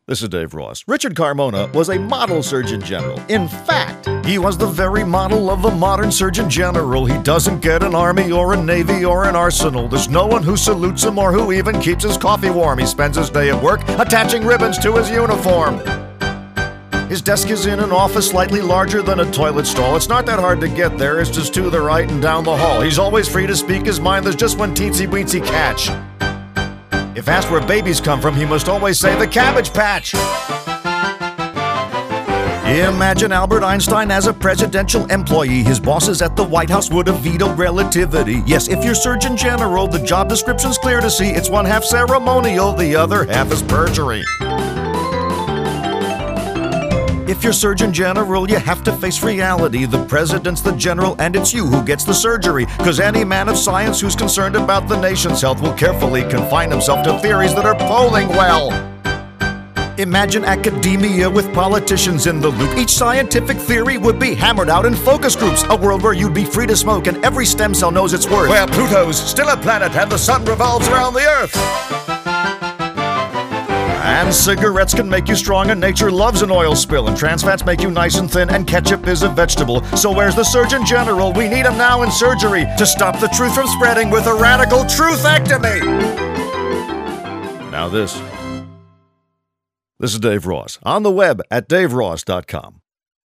This is Dave Ross. Richard Carmona was a model Surgeon General. In fact, he was the very model of a modern Surgeon General. He doesn't get an army or a navy or an arsenal. There's no one who salutes him or who even keeps his coffee warm. He spends his day at work attaching ribbons to his uniform. His desk is in an office slightly larger than a toilet stall. It's not that hard to get there. It's just to the right and down the hall. He's always free to speak his mind. There's just one teensy-weensy catch. If asked where babies come from, he must always say the Cabbage Patch. Imagine Albert Einstein as a presidential employee. His bosses at the White House would have vetoed relativity. Yes, if you're Surgeon General, the job description's clear to see. It's one half ceremonial, the other half is perjury. If you're Surgeon General, you have to face reality. The president's the general, and it's you who gets the surgery. Because any man of science who's concerned about the nation's health will carefully confine himself to theories that are polling well. Imagine academia with politicians in the loop. Each scientific theory would be hammered out in focus groups. A world where you'd be free to smoke and every stem cell knows its worth. Where Pluto's still a planet and the sun revolves around the Earth. And cigarettes can make you strong, and nature loves an oil spill. And trans fats make you nice and thin, and ketchup is a vegetable. So where's the Surgeon General? We need him now in surgery to stop the truth from spreading with a radical truthectomy. Now this is Dave Ross. On the web at daveross.com.